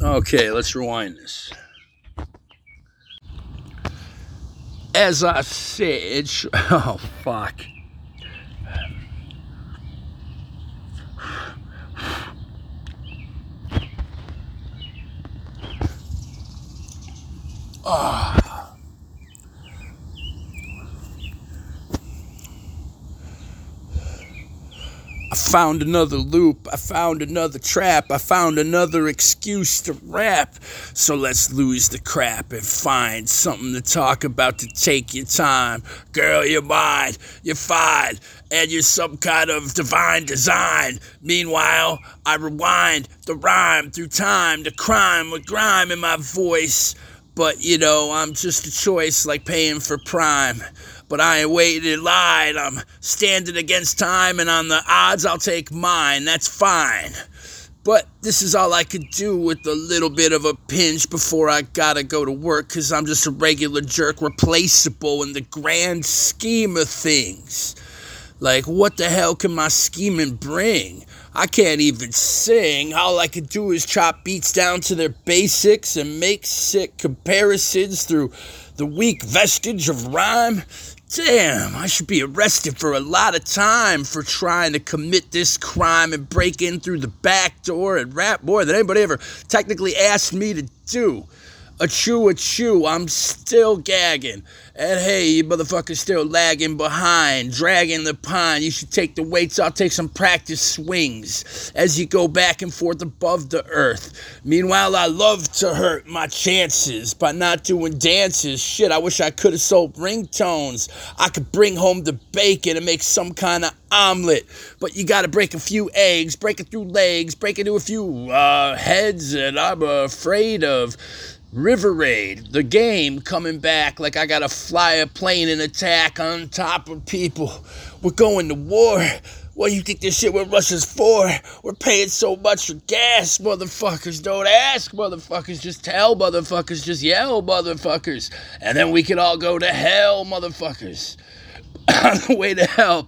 Okay, let's rewind this. As I said, oh fuck. I found another loop, I found another trap, I found another excuse to rap. So let's lose the crap and find something to talk about to take your time. Girl, you're mine, you're fine, and you're some kind of divine design. Meanwhile, I rewind the rhyme through time, the crime with grime in my voice. But, I'm just a choice like paying for Prime. But I ain't waiting in line. I'm standing against time, and on the odds, I'll take mine. That's fine. But this is all I could do with a little bit of a pinch before I gotta go to work, 'cause I'm just a regular jerk, replaceable in the grand scheme of things. Like, what the hell can my scheming bring? I can't even sing. All I can do is chop beats down to their basics and make sick comparisons through the weak vestige of rhyme. Damn, I should be arrested for a lot of time for trying to commit this crime and break in through the back door and rap more than anybody ever technically asked me to do. A chew, I'm still gagging. And hey, you motherfuckers still lagging behind, dragging the pine. You should take the weights, I'll take some practice swings as you go back and forth above the earth. Meanwhile, I love to hurt my chances by not doing dances. Shit, I wish I could have sold ringtones. I could bring home the bacon and make some kind of omelet. But you gotta break a few eggs, break it through legs, break it to a few heads, and I'm afraid of River Raid, the game coming back like I gotta fly a plane and attack on top of people. We're going to war. What do you think this shit with Russia's for? We're paying so much for gas, motherfuckers. Don't ask, motherfuckers. Just tell, motherfuckers. Just yell, motherfuckers. And then we can all go to hell, motherfuckers. On the way to hell.